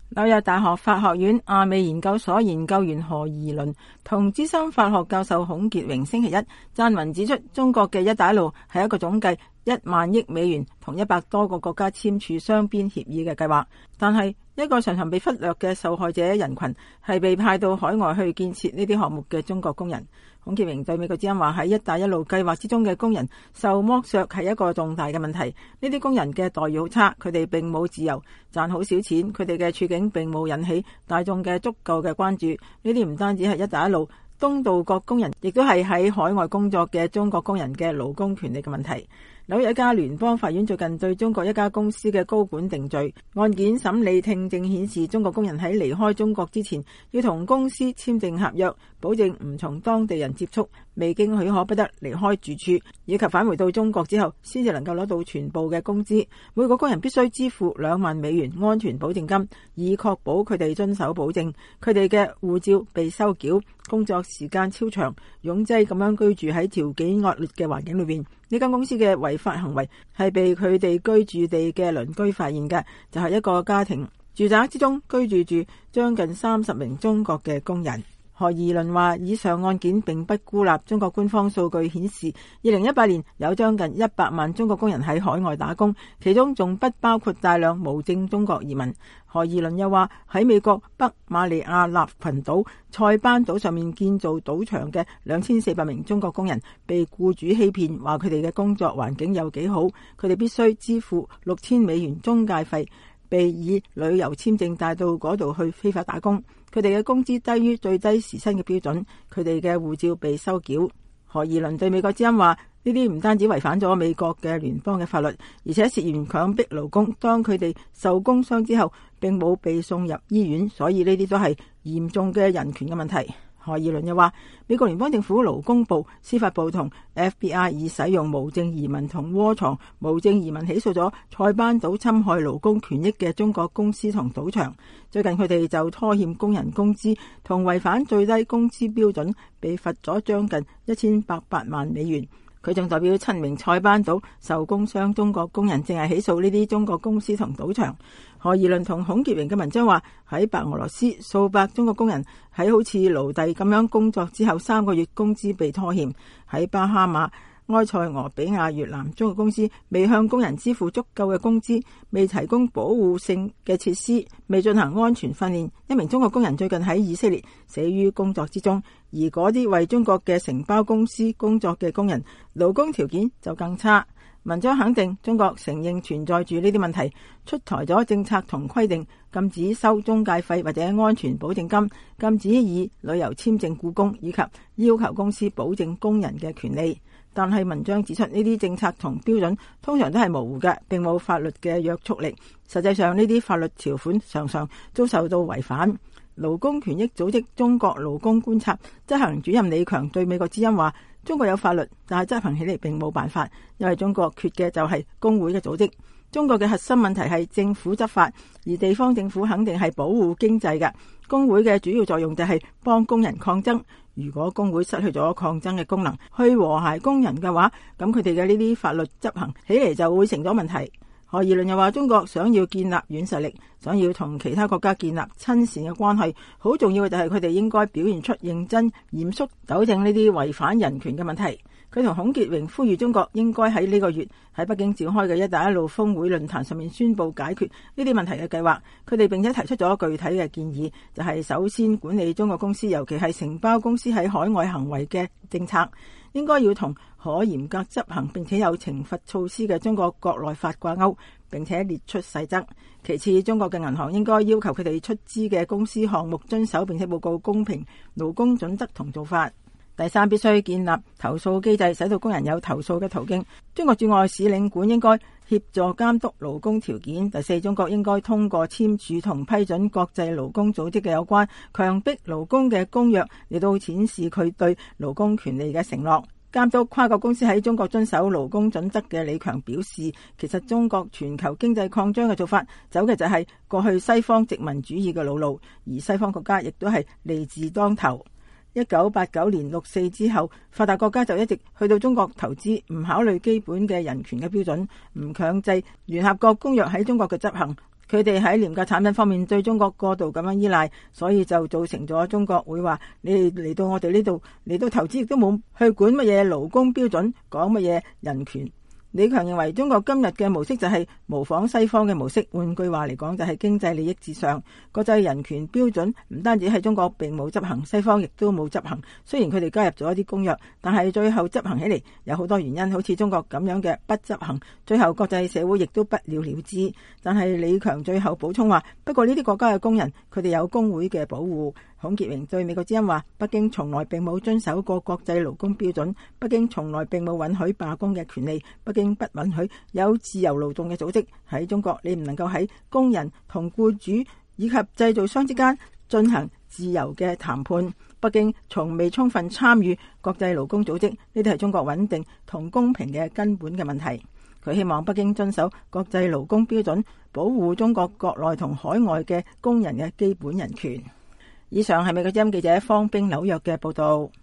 紐約大學法學院亞美研究所研究員何宜倫同資深法學教授孔傑榮星期一撰文指出，中國嘅一帶一路係一個總計1萬億美元同100多個國家簽署雙邊協議嘅計劃，但係一個常常被忽略嘅受害者人群係被派到海外去建設呢啲項目嘅中國工人。孔傑榮對美國之音話，喺一帶一路計劃之中嘅工人受剝削係一個重大嘅問題。呢啲工人嘅待遇好差，佢哋並冇自由，賺好少錢，佢哋嘅處境並冇引起大眾嘅足夠嘅關注。呢啲唔單止係一帶一路東道國工人，亦都係喺海外工作嘅中國工人嘅勞工權利嘅問題。紐約一家聯邦法院最近對中國一家公司嘅高管定罪，案件審理聽證顯示，中國工人喺離開中國之前要同公司簽訂合約，保證唔同當地人接觸，未經許可不得離開住處，以及返回到中國之後先至能夠攞到全部嘅工資。每個工人必須支付2萬美元安全保證金，以確保佢哋遵守保證。佢哋嘅護照被收繳，工作時間超長，擁擠咁樣居住喺條件惡劣嘅環境裏邊。呢間公司嘅違法行為係被佢哋居住地嘅鄰居發現嘅，就係一個家庭住宅之中居住住將近30名中國嘅工人。何宜倫話，以上案件並不孤立，中國官方數據顯示2018年有將近100萬中國工人喺海外打工，其中仲不包括大量無證中國移民。何宜倫又話，喺美國北馬里亞納群島塞班島上面建造賭場嘅2400名中國工人被僱主欺騙，話佢哋嘅工作環境有幾好，佢哋必須支付6000美元中介費，被以旅遊簽證帶到嗰度去非法打工，佢哋嘅工資低於最低時薪嘅標準，佢哋嘅護照被收繳。何宜倫對美國之音話，呢啲唔單止違反咗美國嘅聯邦嘅法律，而且涉嫌強迫勞工，當佢哋受工傷之後並冇被送入醫院，所以呢啲都係嚴重嘅人權嘅問題。何宜倫又話，美國聯邦政府勞工部、司法部同 FBI 以使用無證移民同窩藏無證移民起訴咗塞班島侵害勞工權益嘅中國公司同賭場。最近佢哋就拖欠工人工資同違反最低工資標準，被罰咗將近1800萬美元。佢仲代表7名塞班島受工傷中國工人，正係起訴呢啲中國公司同賭場。何宜倫同孔傑榮嘅文章話，喺白俄羅斯數百中國工人喺好似奴隸咁樣工作之後3個月工資被拖欠。喺巴哈馬、埃塞俄比亞、越南，中國公司未向工人支付足夠嘅工資，未提供保護性嘅設施，未進行安全訓練。一名中國工人最近喺以色列死於工作之中，而嗰啲為中國嘅承包公司工作嘅工人勞工條件就更差。文章肯定中國承認存在住呢啲問題，出台咗政策同規定，禁止收中介費或者安全保證金，禁止以旅遊簽證僱工，以及要求公司保證工人嘅權利。但係文章指出，呢啲政策同標準通常都係模糊嘅，並冇法律嘅約束力。實際上呢啲法律條款常常遭受到違反。勞工權益組織中國勞工觀察執行主任李強對美國之音話，中國有法律，但係執行起嚟並冇辦法，因為中國缺嘅就係工會嘅組織。中國嘅核心問題係政府執法，而地方政府肯定係保護經濟嘅。工會嘅主要作用就係幫工人抗爭。如果工會失去咗抗爭嘅功能，去和諧工人嘅話，咁佢哋嘅呢啲法律執行起嚟就會成咗問題。何宜倫又話，中國想要建立軟實力，想要同其他國家建立親善嘅關係，好重要嘅就係佢哋應該表現出認真嚴肅，糾正呢啲違反人權嘅問題。佢同孔傑榮呼籲中國應該喺呢個月喺北京召開嘅一帶一路峰會論壇上面宣布解決呢啲問題嘅計劃。佢哋並且提出咗具體嘅建議，就係首先管理中國公司，尤其係承包公司喺海外行為嘅政策，應該要同可嚴格執行並且有懲罰措施嘅中國國內法掛鈎，並且列出細則。其次，中國嘅銀行應該要求佢哋出資嘅公司項目遵守並且報告公平勞工準則同做法。第三，必須建立投訴機制，使到工人有投訴嘅途徑。中國駐外使領館應該協助監督勞工條件。第四，中國應該通過簽署同批准國際勞工組織嘅有關強迫勞工嘅公約，嚟到顯示佢對勞工權利嘅承諾。監督跨國公司喺中國遵守勞工準則嘅李強表示，其實中國全球經濟擴張嘅做法，走嘅就係過去西方殖民主義嘅老路，而西方國家亦都係利字當頭。1989年6四之後，發達國家就一直去到中國投資，唔考慮基本嘅人權嘅標準，唔強制聯合國公約喺中國嘅執行。 佢哋喺廉價產品方面對中國過度咁樣依賴，所以就造成咗中國會話你哋嚟到我哋呢度嚟到投資，亦都冇去管乜嘢勞工標準，講乜嘢人權。李強認為中國今日嘅模式就係模仿西方嘅模式，換句話嚟講就係經濟利益至上。國際人權標準唔單止係中國並冇執行，西方亦都冇執行。雖然佢哋加入咗一啲公約，但係最後執行起嚟有好多原因，好似中國咁樣嘅不執行，最後國際社會亦都不了了之。但係李強最後補充話，不過呢啲國家嘅工人佢哋有工會嘅保護。孔潔榮對美國之音話，北京從來並冇遵守過國際勞工標準，北京從來並冇允許罷工嘅權利，北京不允許有自由勞動嘅組織。喺中國，你唔能夠喺工人同僱主以及製造商之間進行自由嘅談判。北京從未充分參與國際勞工組織，呢啲係中國穩定同公平嘅根本嘅問題。佢希望北京遵守國際勞工標準，保護中國國內同海外嘅工人嘅基本人權。以上係美國之音記者方冰紐約嘅報道。